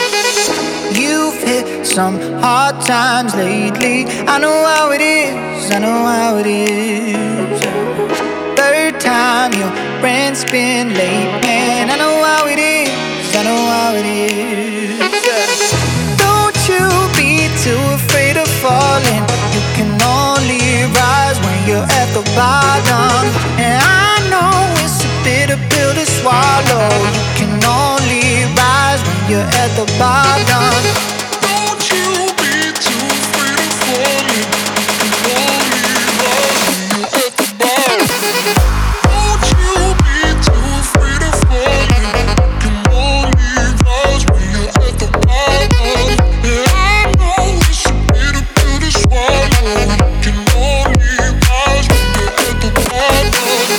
You've hit some hard times lately. I know how it is, I know how it is. Third time your rent's been late, man. I know how it is, I know how it is. Don't you be too afraid of falling. You can only rise when you're at the bottom. And I know it's a bitter pill to swallow. You can only rise when you're at the bottom. Don't you be too afraid of falling. You can only rise when you're at the bottom. Don't you be too afraid of falling. You can only rise when you're at the bottom. Yeah, I know it's a bitter pill to swallow. You can only rise when you're at the bottom.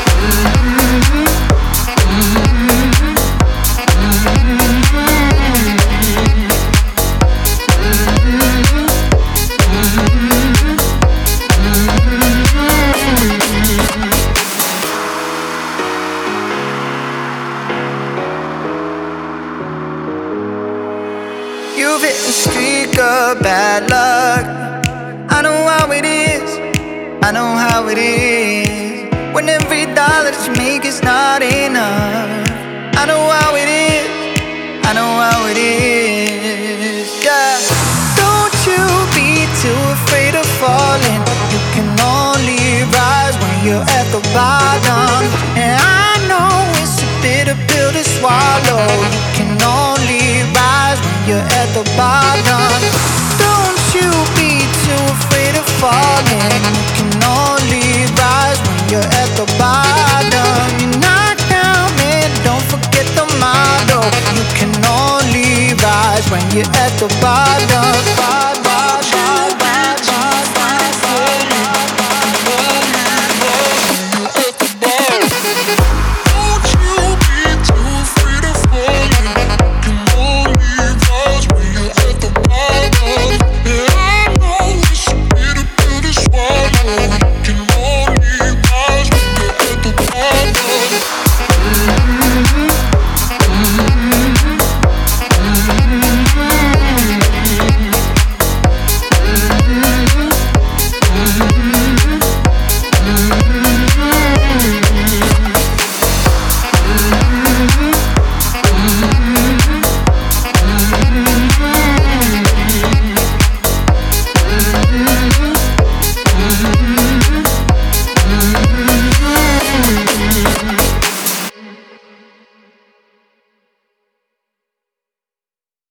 You've hit a streak of bad luck. I know how it is, I know how it is. When every dollar that you make is not enough. I know how it is, I know how it is, yeah. Don't you be too afraid of falling. You can only rise when you're at the bottom. And I know it's a bitter pill to swallow. You can only rise when you're at the bottom. Don't you be too afraid of falling. You can only rise when you're at the bottom. You're not down, man, don't forget the motto. You can only rise when you're at the bottom.